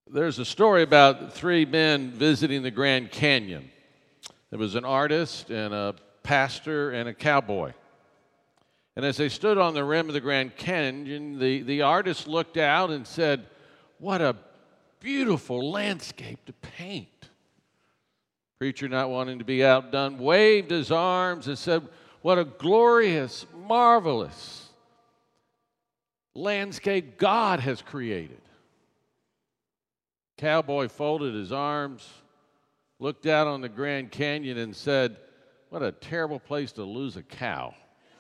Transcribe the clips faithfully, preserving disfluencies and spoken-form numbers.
There's a story about three men visiting the Grand Canyon. There was an artist and a pastor and a cowboy. And as they stood on the rim of the Grand Canyon, the, the artist looked out and said, "What a beautiful landscape to paint." Preacher, not wanting to be outdone, waved his arms and said, "What a glorious, marvelous landscape God has created." Cowboy folded his arms, looked out on the Grand Canyon and said, "What a terrible place to lose a cow."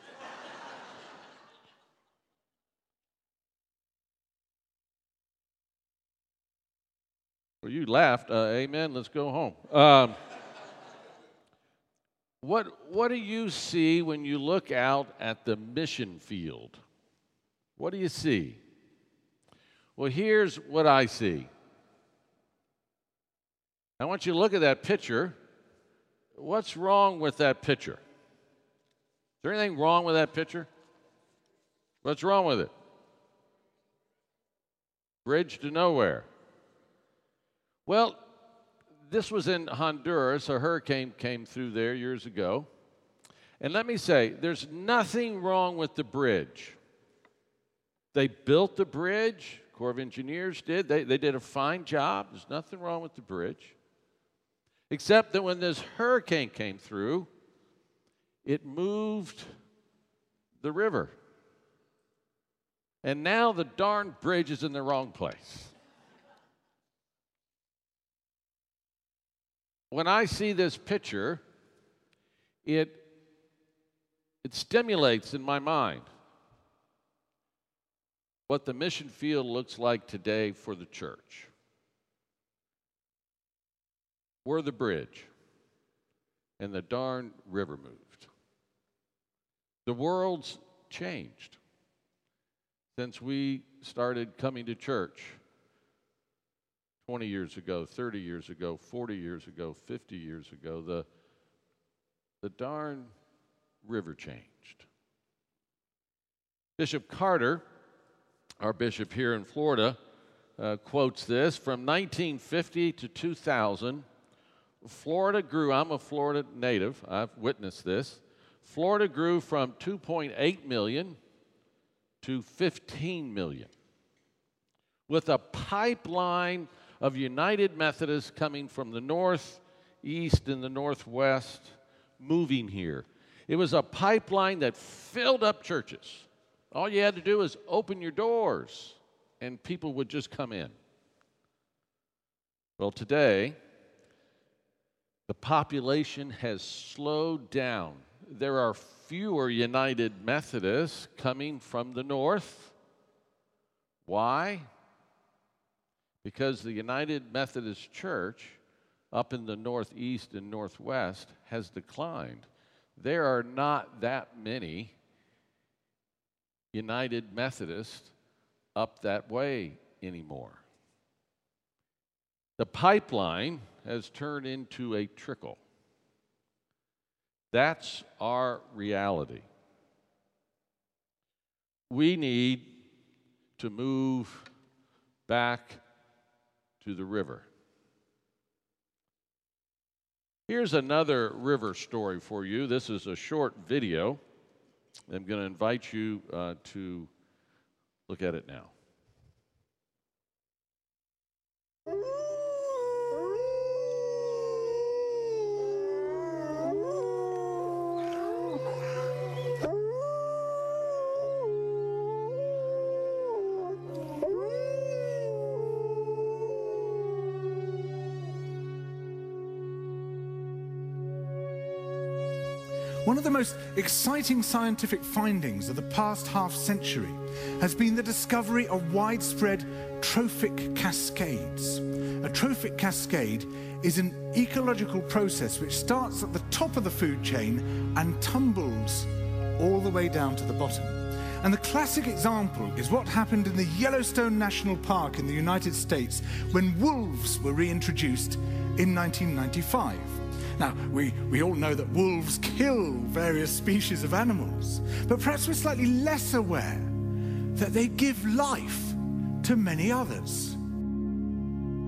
Well, you laughed. Uh, amen. Let's go home. Um, what, what do you see when you look out at the mission field? What do you see? Well, here's what I see. I want you to look at that picture. What's wrong with that picture? Is there anything wrong with that picture? What's wrong with it? Bridge to nowhere. Well, this was in Honduras. A hurricane came through there years ago. And let me say, there's nothing wrong with the bridge. They built the bridge. Corps of Engineers did. They, they did a fine job. There's nothing wrong with the bridge. Except that when this hurricane came through, it moved the river. And now the darn bridge is in the wrong place. When I see this picture, it, it stimulates in my mind what the mission field looks like today for the church. We're the bridge, and the darn river moved. The world's changed since we started coming to church twenty years ago, thirty years ago, forty years ago, fifty years ago. The, the darn river changed. Bishop Carter, our bishop here in Florida, uh, quotes this: from nineteen fifty to two thousand, Florida grew. I'm a Florida native. I've witnessed this. Florida grew from two point eight million to fifteen million, with a pipeline of United Methodists coming from the north, east, and the northwest, moving here. It was a pipeline that filled up churches. All you had to do was open your doors, and people would just come in. Well, today, the population has slowed down. There are fewer United Methodists coming from the north. Why? Because the United Methodist Church up in the northeast and northwest has declined. There are not that many United Methodists up that way anymore. The pipeline has turned into a trickle. That's our reality. We need to move back to the river. Here's another river story for you. This is a short video. I'm going to invite you uh, to look at it now. One of the most exciting scientific findings of the past half century has been the discovery of widespread trophic cascades. A trophic cascade is an ecological process which starts at the top of the food chain and tumbles all the way down to the bottom. And the classic example is what happened in the Yellowstone National Park in the United States when wolves were reintroduced in nineteen ninety-five. Now, we, we all know that wolves kill various species of animals, but perhaps we're slightly less aware that they give life to many others.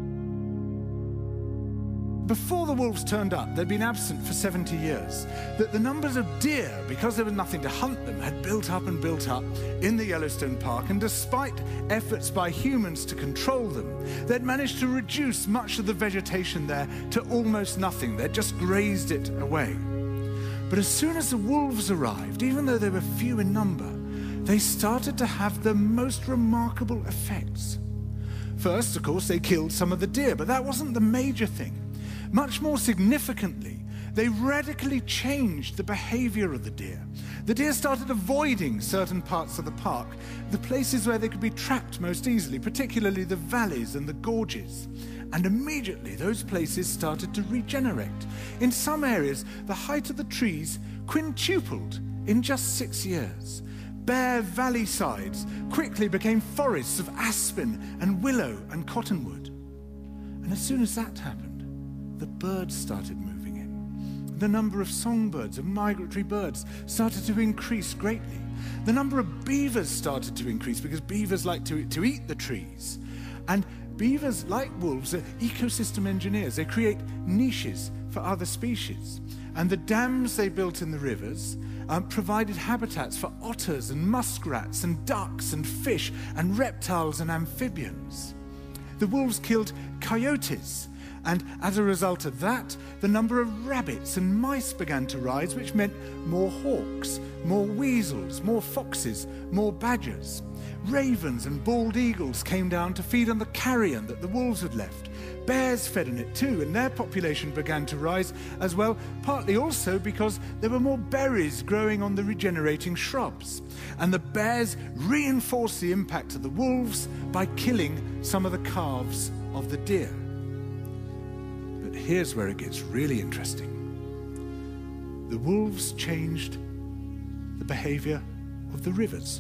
before the wolves turned up, they'd been absent for seventy years, that the numbers of deer, because there was nothing to hunt them, had built up and built up in the Yellowstone Park, and despite efforts by humans to control them, they'd managed to reduce much of the vegetation there to almost nothing. They'd just grazed it away. But as soon as the wolves arrived, even though they were few in number, they started to have the most remarkable effects. First, of course, they killed some of the deer, but that wasn't the major thing. Much more significantly, they radically changed the behavior of the deer. The deer started avoiding certain parts of the park, the places where they could be trapped most easily, particularly the valleys and the gorges. And immediately, those places started to regenerate. In some areas, the height of the trees quintupled in just six years. Bare valley sides quickly became forests of aspen and willow and cottonwood. And as soon as that happened, the birds started moving in. The number of songbirds and migratory birds started to increase greatly. The number of beavers started to increase because beavers like to, to eat the trees. And beavers, like wolves, are ecosystem engineers. They create niches for other species. And the dams they built in the rivers um, provided habitats for otters and muskrats and ducks and fish and reptiles and amphibians. The wolves killed coyotes, and as a result of that, the number of rabbits and mice began to rise, which meant more hawks, more weasels, more foxes, more badgers. Ravens and bald eagles came down to feed on the carrion that the wolves had left. Bears fed on it too, and their population began to rise as well, partly also because there were more berries growing on the regenerating shrubs. And the bears reinforced the impact of the wolves by killing some of the calves of the deer. But here's where it gets really interesting. The wolves changed the behavior of the rivers.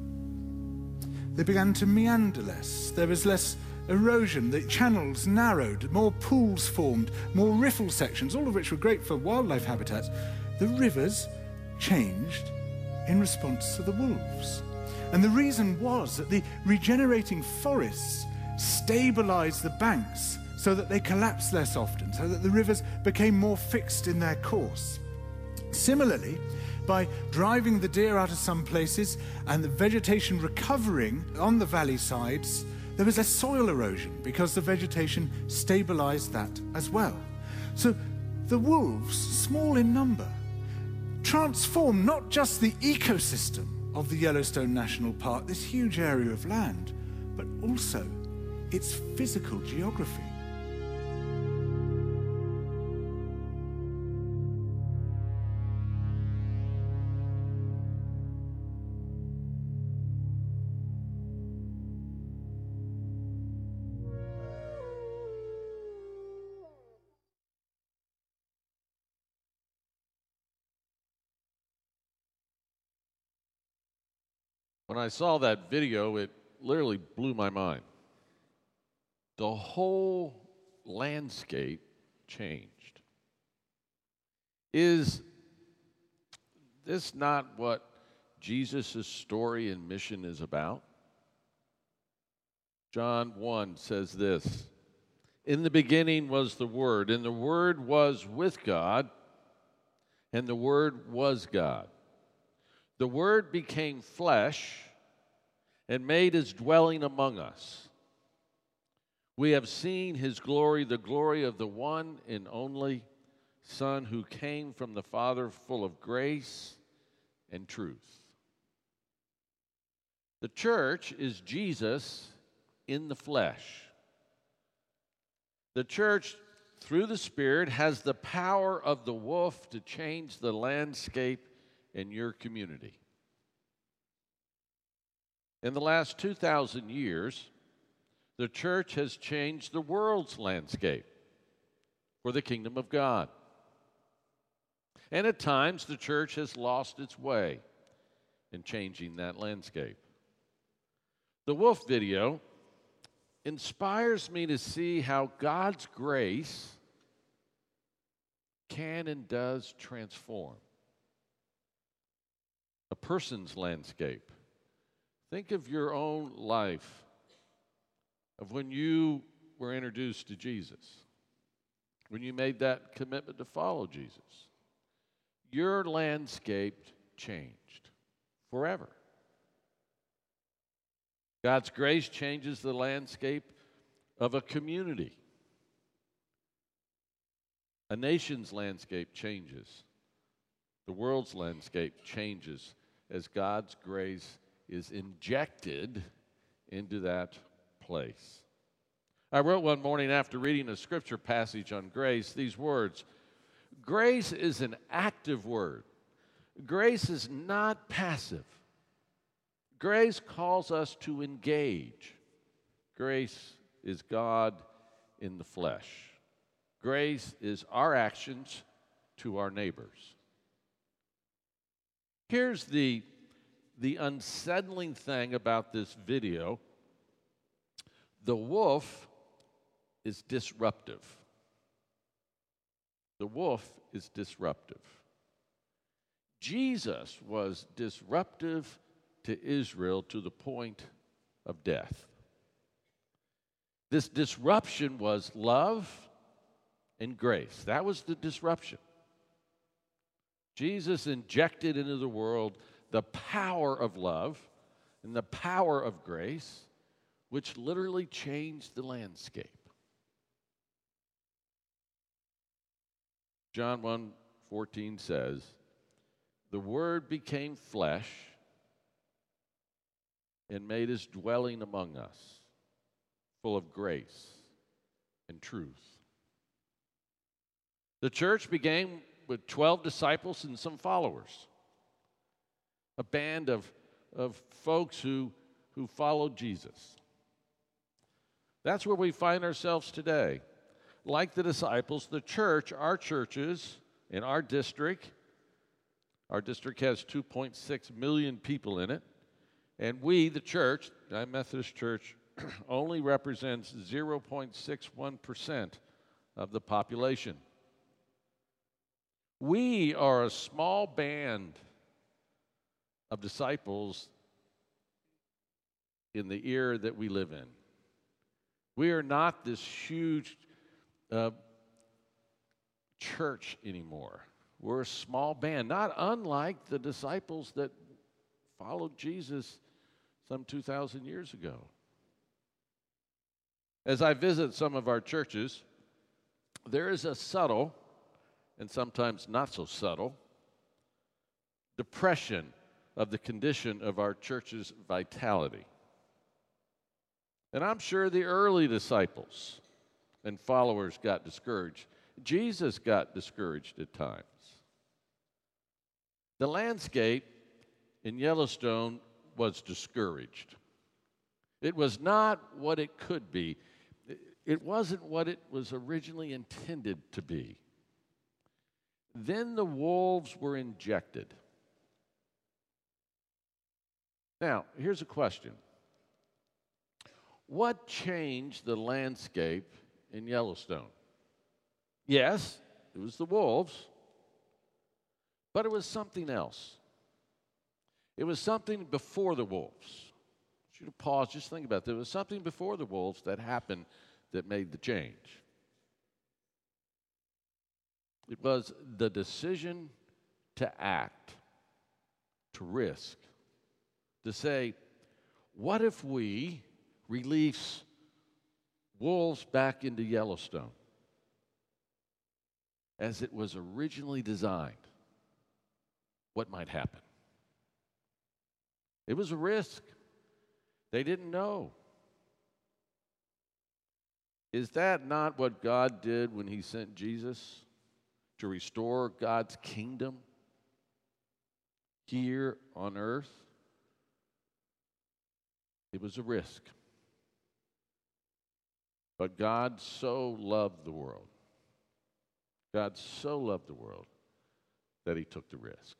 They began to meander less. There was less erosion. The channels narrowed. More pools formed. More riffle sections, all of which were great for wildlife habitats. The rivers changed in response to the wolves. And the reason was that the regenerating forests stabilized the banks so that they collapsed less often, so that the rivers became more fixed in their course. Similarly, by driving the deer out of some places and the vegetation recovering on the valley sides, there was less soil erosion because the vegetation stabilized that as well. So the wolves, small in number, transformed not just the ecosystem of the Yellowstone National Park, this huge area of land, but also its physical geography. When I saw that video, it literally blew my mind. The whole landscape changed. Is this not what Jesus' story and mission is about? John one says this, "In the beginning was the Word, and the Word was with God, and the Word was God. The Word became flesh and made his dwelling among us. We have seen his glory, the glory of the one and only Son who came from the Father, full of grace and truth." The church is Jesus in the flesh. The church, through the Spirit, has the power of the wolf to change the landscape in your community. In the last two thousand years, the church has changed the world's landscape for the kingdom of God. And at times, the church has lost its way in changing that landscape. The wolf video inspires me to see how God's grace can and does transform a person's landscape. Think of your own life, of when you were introduced to Jesus. when you made that commitment to follow Jesus. Your landscape changed forever. God's grace changes the landscape of a community. A nation's landscape changes. The world's landscape changes as God's grace is injected into that place. I wrote one morning after reading a scripture passage on grace these words: grace is an active word. Grace is not passive. Grace calls us to engage. Grace is God in the flesh. Grace is our actions to our neighbors. Here's the, the unsettling thing about this video. The wolf is disruptive. The wolf is disruptive. Jesus was disruptive to Israel to the point of death. This disruption was love and grace. That was the disruption. Jesus injected into the world the power of love and the power of grace, which literally changed the landscape. John one fourteen says, "The Word became flesh and made his dwelling among us, full of grace and truth." The church began with twelve disciples and some followers, a band of, of folks who, who followed Jesus. That's where we find ourselves today. Like the disciples, the church, our churches in our district, our district has two point six million people in it, and we, the church, United Methodist Church, only represents zero point six one percent of the population. We are a small band of disciples in the era that we live in. We are not this huge uh, church anymore. We're a small band, not unlike the disciples that followed Jesus some two thousand years ago. As I visit some of our churches, there is a subtle, and sometimes not so subtle, depression of the condition of our church's vitality. And I'm sure the early disciples and followers got discouraged. Jesus got discouraged at times. The landscape in Yellowstone was discouraged. It was not what it could be. It wasn't what it was originally intended to be. Then the wolves were injected. Now, here's a question. What changed the landscape in Yellowstone? Yes, it was the wolves, but it was something else. It was something before the wolves. I want you to pause, just think about that. There was something before the wolves that happened that made the change. It was the decision to act, to risk, to say, what if we release wolves back into Yellowstone as it was originally designed? What might happen? It was a risk. They didn't know. Is that not what God did when he sent Jesus to restore God's kingdom here on earth? It was a risk. But God so loved the world. God so loved the world that he took the risk.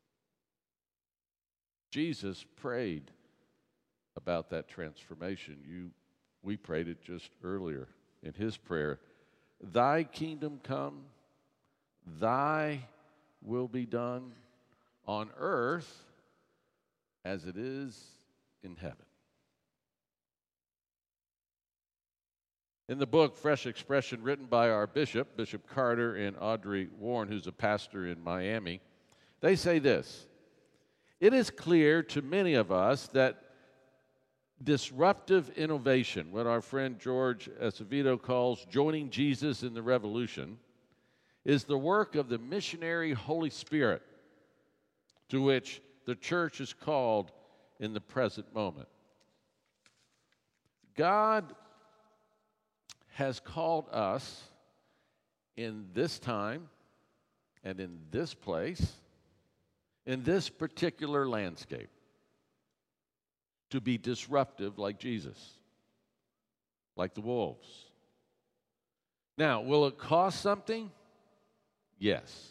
Jesus prayed about that transformation. You, we prayed it just earlier in his prayer. Thy kingdom come, thy will be done on earth as it is in heaven. In the book, Fresh Expression, written by our bishop, Bishop Carter and Audrey Warren, who's a pastor in Miami, they say this: it is clear to many of us that disruptive innovation, what our friend George Acevedo calls joining Jesus in the revolution, is the work of the missionary Holy Spirit, to which the church is called in the present moment. God has called us in this time and in this place, in this particular landscape, to be disruptive like Jesus, like the wolves. Now, will it cost something? Yes.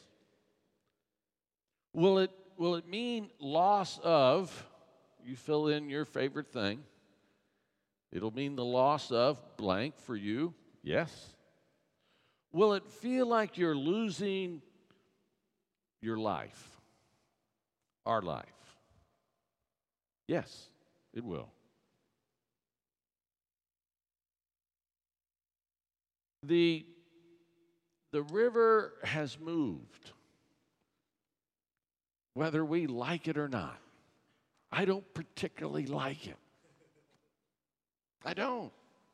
Will it, will it mean loss of, you fill in your favorite thing, it'll mean the loss of blank for you? Yes. Will it feel like you're losing your life, our life? Yes, it will. The, the river has moved, whether we like it or not. I don't particularly like it. I don't.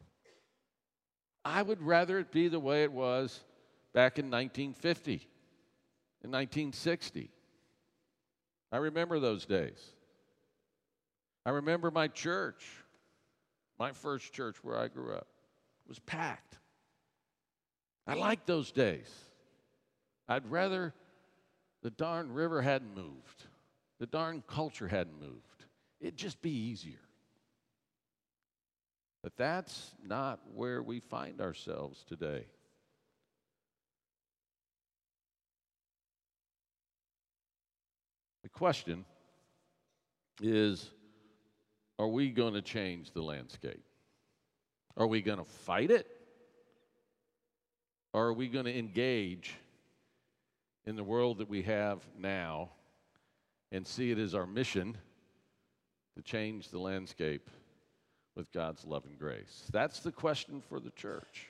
I would rather it be the way it was back in nineteen fifty, in nineteen sixty. I remember those days. I remember my church, my first church where I grew up, was packed. I liked those days. I'd rather the darn river hadn't moved. The darn culture hadn't moved. It'd just be easier. But that's not where we find ourselves today. The question is, are we going to change the landscape? Are we going to fight it? Or are we going to engage in the world that we have now and see it as our mission to change the landscape with God's love and grace? That's the question for the church.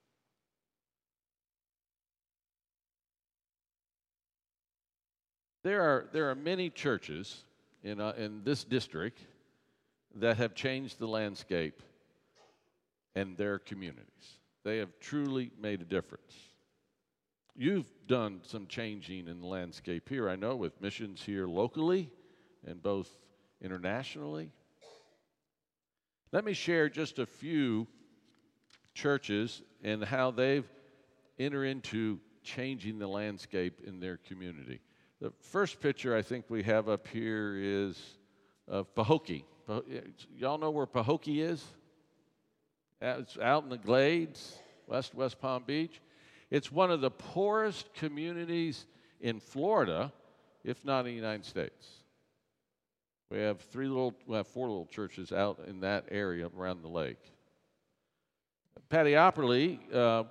There are, there are many churches in, uh, in this district that have changed the landscape and their communities. They have truly made a difference. You've done some changing in the landscape here, I know, with missions here locally and both internationally. Let me share just a few churches and how they've entered into changing the landscape in their community. The first picture I think we have up here is of Pahokee. Y'all know where Pahokee is? It's out in the Glades, west West Palm Beach. It's one of the poorest communities in Florida, if not in the United States. We have three little, we have four little churches out in that area around the lake. Patty Opperly uh,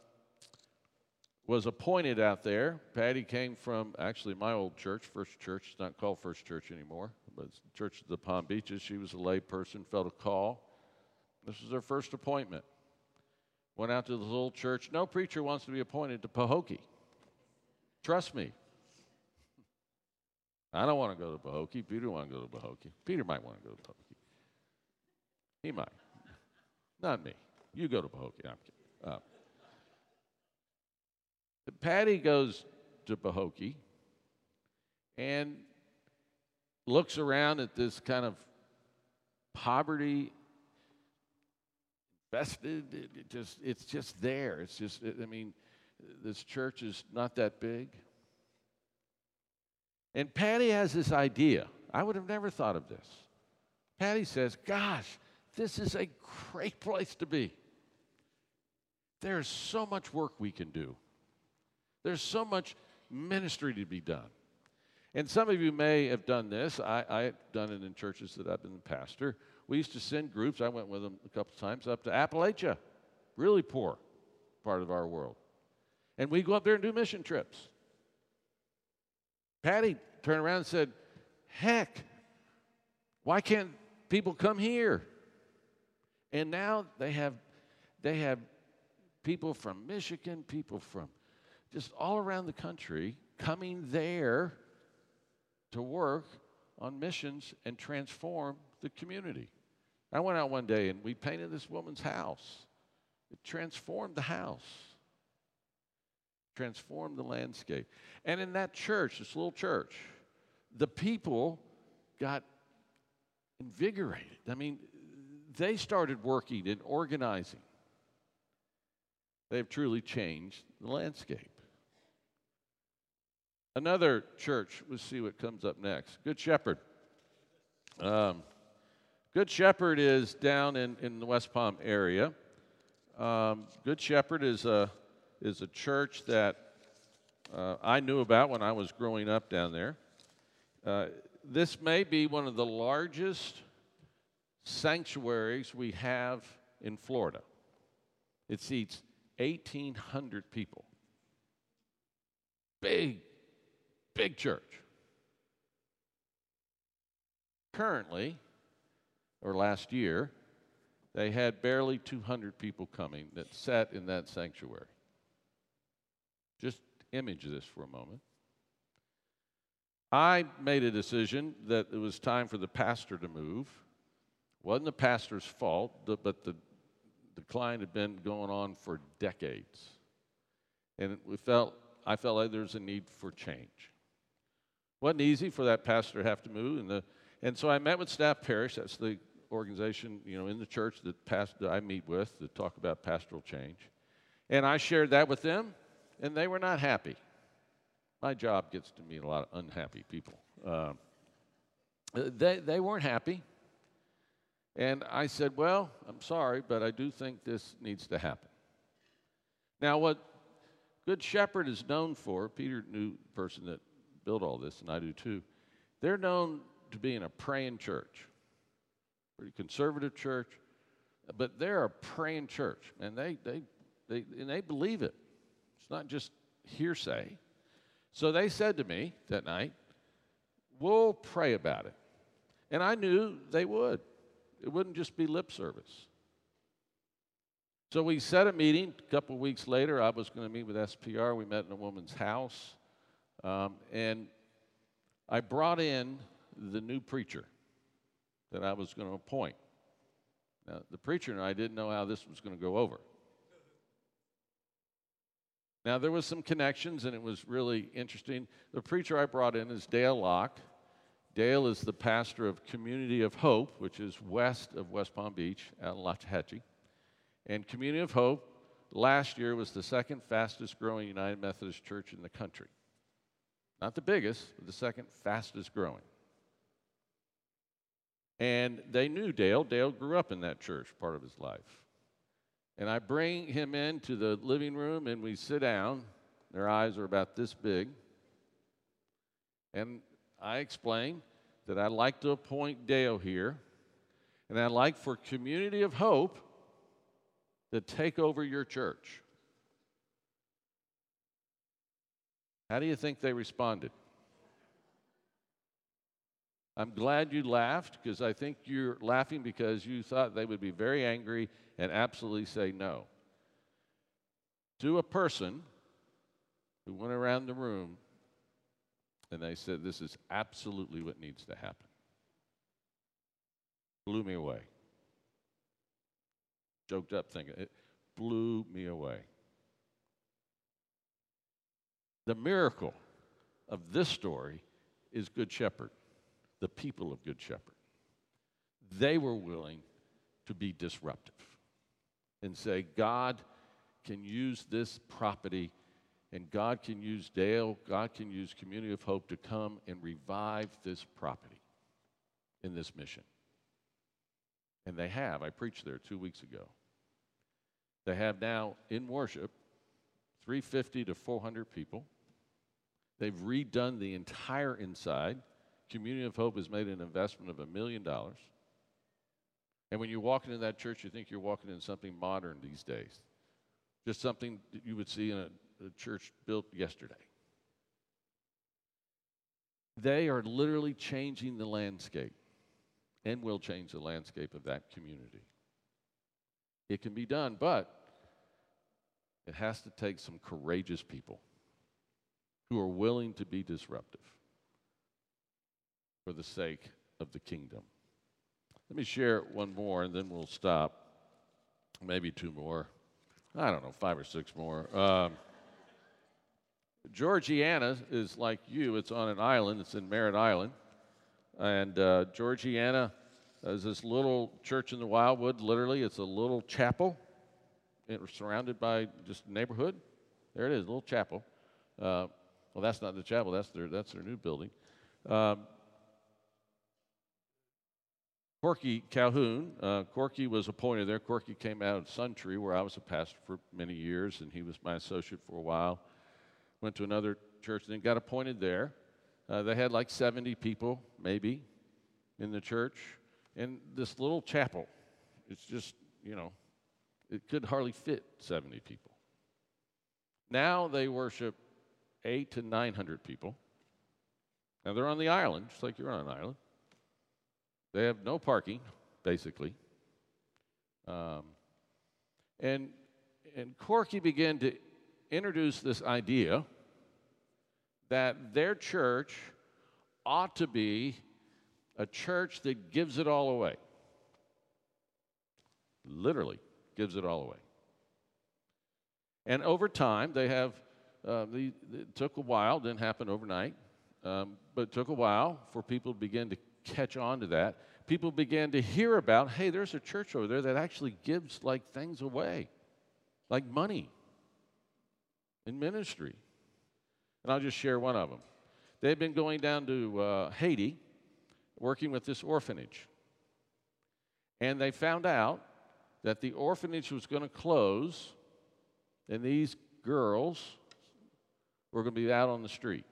was appointed out there. Patty came from actually my old church, First Church. It's not called First Church anymore, but it's Church of the Palm Beaches. She was a lay person, felt a call. This was her first appointment. Went out to the little church. No preacher wants to be appointed to Pahokee. Trust me. I don't want to go to Pahokee. Peter want to go to Pahokee. Peter might want to go to Pahokee. He might. Not me. You go to Pahokee. I'm kidding. Uh, Patty goes to Pahokee and looks around at this kind of poverty infested. It, it just, it's just there. It's just, it, I mean, this church is not that big. And Patty has this idea. I would have never thought of this. Patty says, gosh, this is a great place to be. There's so much work we can do. There's so much ministry to be done. And some of you may have done this. I, I've done it in churches that I've been the pastor. We used to send groups, I went with them a couple times, up to Appalachia, really poor part of our world. And we'd go up there and do mission trips. Patty turned around and said, heck, why can't people come here? And now they have, they have people from Michigan, people from just all around the country coming there to work on missions and transform the community. I went out one day and we painted this woman's house. It transformed the house, transformed the landscape. And in that church, this little church, the people got invigorated. I mean, they started working and organizing. They've truly changed the landscape. Another church, we'll see what comes up next. Good Shepherd. Um, Good Shepherd is down in, in the West Palm area. Um, Good Shepherd is a, is a church that uh, I knew about when I was growing up down there. Uh, this may be one of the largest sanctuaries we have in Florida. It seats eighteen hundred people. Big, big church. Currently, or last year, they had barely two hundred people coming that sat in that sanctuary. Just image this for a moment. I made a decision that it was time for the pastor to move. It wasn't the pastor's fault, but the decline had been going on for decades. And we felt, I felt like there was a need for change. It wasn't easy for that pastor to have to move. And, the, and so I met with Staff Parish. That's the organization, you know, in the church that, past, that I meet with to talk about pastoral change. And I shared that with them, and they were not happy. My job gets to meet a lot of unhappy people. Uh, they, they weren't happy. And I said, well, I'm sorry, but I do think this needs to happen. Now, what Good Shepherd is known for, Peter knew the person that built all this, and I do too, they're known to being a praying church. Pretty conservative church, but they're a praying church, and they, they, they, and they believe it. It's not just hearsay. So they said to me that night, we'll pray about it. And I knew they would. It wouldn't just be lip service. So we set a meeting. A couple of weeks later, I was going to meet with S P R. We met in a woman's house. Um, and I brought in the new preacher that I was going to appoint. Now, the preacher and I didn't know how this was going to go over. Now, there was some connections, and it was really interesting. The preacher I brought in is Dale Locke. Dale is the pastor of Community of Hope, which is west of West Palm Beach, out in Loxahatchee. And Community of Hope, last year, was the second fastest growing United Methodist church in the country. Not the biggest, but the second fastest growing. And they knew Dale. Dale grew up in that church part of his life. And I bring him into the living room, and we sit down. Their eyes are about this big. And I explain that I'd like to appoint Dale here, and I'd like for Community of Hope to take over your church. How do you think they responded? I'm glad you laughed, because I think you're laughing because you thought they would be very angry and absolutely say no. To a person who went around the room and they said, this is absolutely what needs to happen. Blew me away. Joked up thinking, it blew me away. The miracle of this story is Good Shepherd, the people of Good Shepherd. They were willing to be disruptive and say, God can use this property, and God can use Dale, God can use Community of Hope to come and revive this property in this mission. And they have. I preached there two weeks ago. They have now in worship three hundred fifty to four hundred people. They've redone the entire inside. Community of Hope has made an investment of a million dollars. And when you walk into that church, you think you're walking into something modern these days. Just something that you would see in a, a church built yesterday. They are literally changing the landscape and will change the landscape of that community. It can be done, but It has to take some courageous people who are willing to be disruptive for the sake of the kingdom. Let me share one more, and then we'll stop. Maybe two more. I don't know, five or six more. Um, Georgiana is like you. It's on an island. It's in Merritt Island. And uh, Georgiana is this little church in the Wildwood. Literally, it's a little chapel. It's surrounded by just neighborhood. There it is, a little chapel. Uh, well, that's not the chapel. That's their, that's their new building. Um, Corky Calhoun, uh, Corky was appointed there. Corky came out of Suntree, where I was a pastor for many years, and he was my associate for a while. Went to another church and then got appointed there. Uh, they had like seventy people, maybe, in the church. And this little chapel, it's just, you know, it could hardly fit seventy people. Now they worship eight to nine hundred people. Now they're on the island, just like you're on an island. They have no parking, basically. Um, and, and Corky began to introduce this idea that their church ought to be a church that gives it all away. Literally gives it all away. And over time, they have, uh, the, it took a while, didn't happen overnight, um, but it took a while for people to begin to catch on to that. People began to hear about, hey, there's a church over there that actually gives like things away, like money in ministry. And I'll just share one of them. They've been going down to uh, Haiti, working with this orphanage. And they found out that the orphanage was going to close, and these girls were going to be out on the street.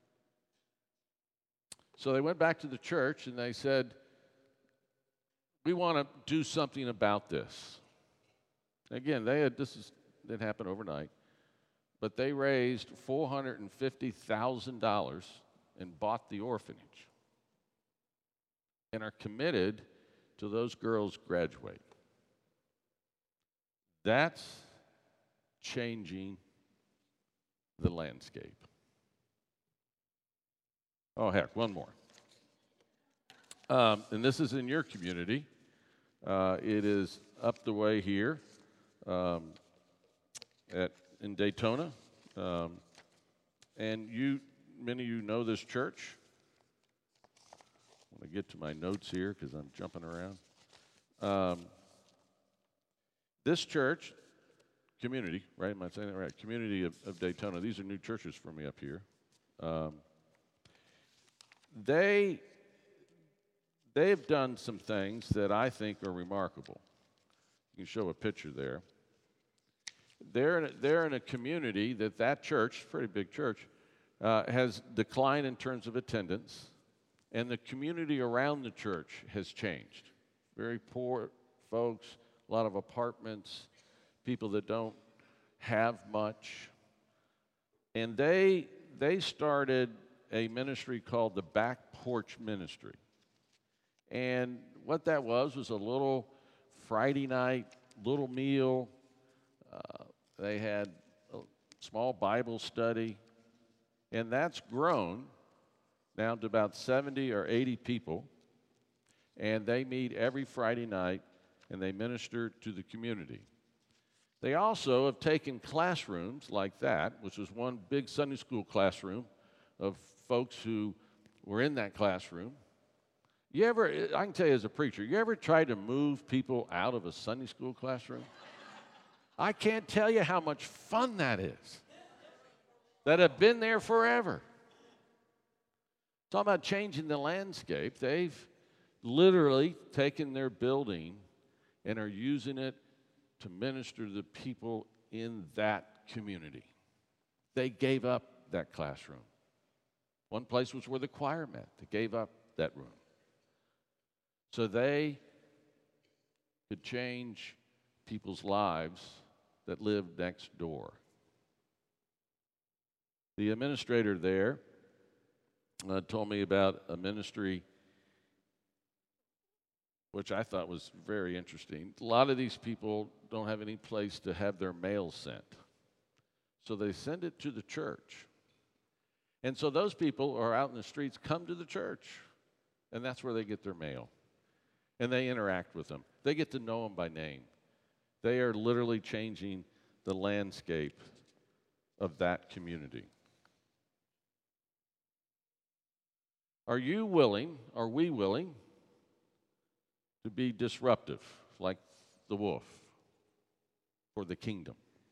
So they went back to the church and they said, we want to do something about this. Again, they had, this is, didn't happen overnight, but they raised four hundred fifty thousand dollars and bought the orphanage and are committed to those girls graduate. That's changing the landscape. Oh, heck, one more. Um, and this is in your community. Uh, it is up the way here um, at in Daytona. Um, and you, many of you know this church. I want to get to my notes here because I'm jumping around. Um, this church, community, right? Am I saying that right? Community of, of Daytona. These are new churches for me up here. Um, They, they've done some things that I think are remarkable. You can show a picture there. They're in a, they're in a community that that church, pretty big church, uh, has declined in terms of attendance, and the community around the church has changed. Very poor folks, a lot of apartments, people that don't have much. And they they started a ministry called the Back Porch Ministry. And what that was was a little Friday night, little meal. Uh, they had a small Bible study. And that's grown now to about seventy or eighty people. And they meet every Friday night, and they minister to the community. They also have taken classrooms like that, which was one big Sunday school classroom of folks who were in that classroom. You ever, I can tell you as a preacher, you ever tried to move people out of a Sunday school classroom? I can't tell you how much fun that is, that have been there forever. Talking about changing the landscape, they've literally taken their building and are using it to minister to the people in that community. They gave up that classroom. One place was where the choir met. They gave up that room. So they could change people's lives that lived next door. The administrator there uh, told me about a ministry which I thought was very interesting. A lot of these people don't have any place to have their mail sent. So they send it to the church. And so those people who are out in the streets come to the church, and that's where they get their mail. And they interact with them. They get to know them by name. They are literally changing the landscape of that community. Are you willing, are we willing to be disruptive like the wolf for the kingdom?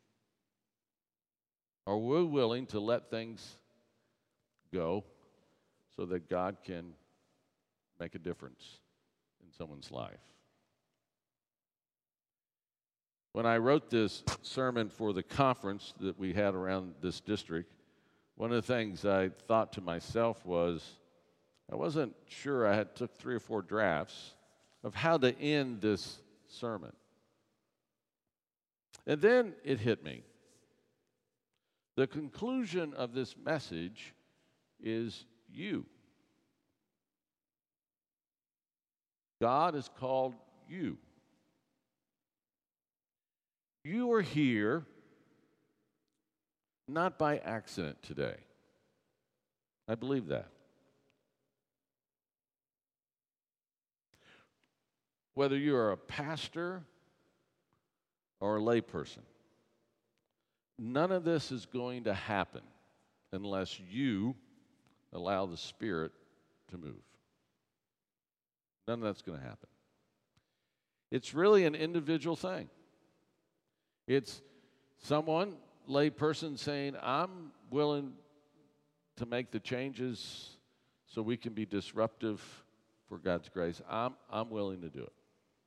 Are we willing to let things go so that God can make a difference in someone's life? When I wrote this sermon for the conference that we had around this district, one of the things I thought to myself was, I wasn't sure. I had took three or four drafts of how to end this sermon. And then it hit me. The conclusion of this message is you. God has called you. You are here not by accident today. I believe that. Whether you are a pastor or a layperson, none of this is going to happen unless you allow the Spirit to move. None of that's going to happen. It's really an individual thing. It's someone, layperson, saying, I'm willing to make the changes so we can be disruptive for God's grace. I'm, I'm willing to do it.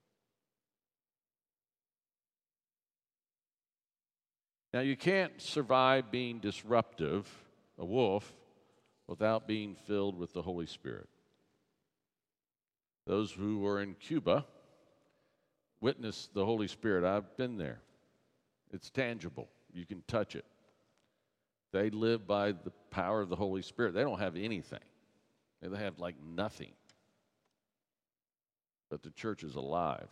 Now, you can't survive being disruptive, a wolf, without being filled with the Holy Spirit. Those who were in Cuba witnessed the Holy Spirit. I've been there. It's tangible. You can touch it. They live by the power of the Holy Spirit. They don't have anything. They have like nothing. But the church is alive.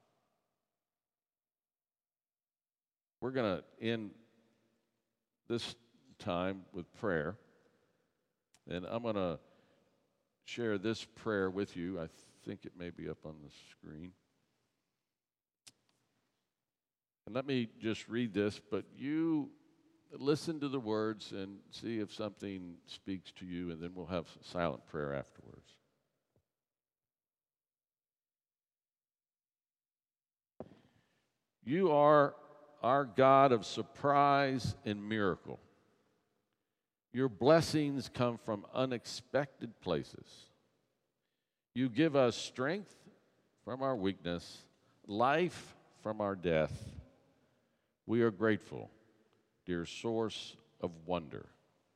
We're going to end this time with prayer. And I'm going to share this prayer with you. I think it may be up on the screen. And let me just read this, but you listen to the words and see if something speaks to you, and then we'll have silent prayer afterwards. You are our God of surprise and miracle. Your blessings come from unexpected places. You give us strength from our weakness, life from our death. We are grateful, dear source of wonder.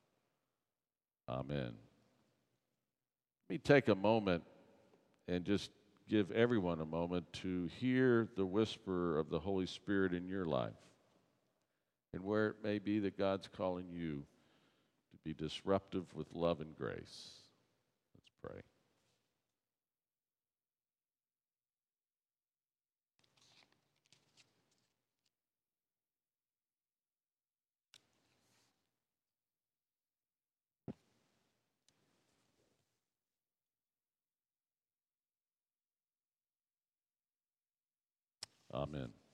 Amen. Let me take a moment and just give everyone a moment to hear the whisper of the Holy Spirit in your life and where it may be that God's calling you to be disruptive with love and grace. Let's pray. Amen.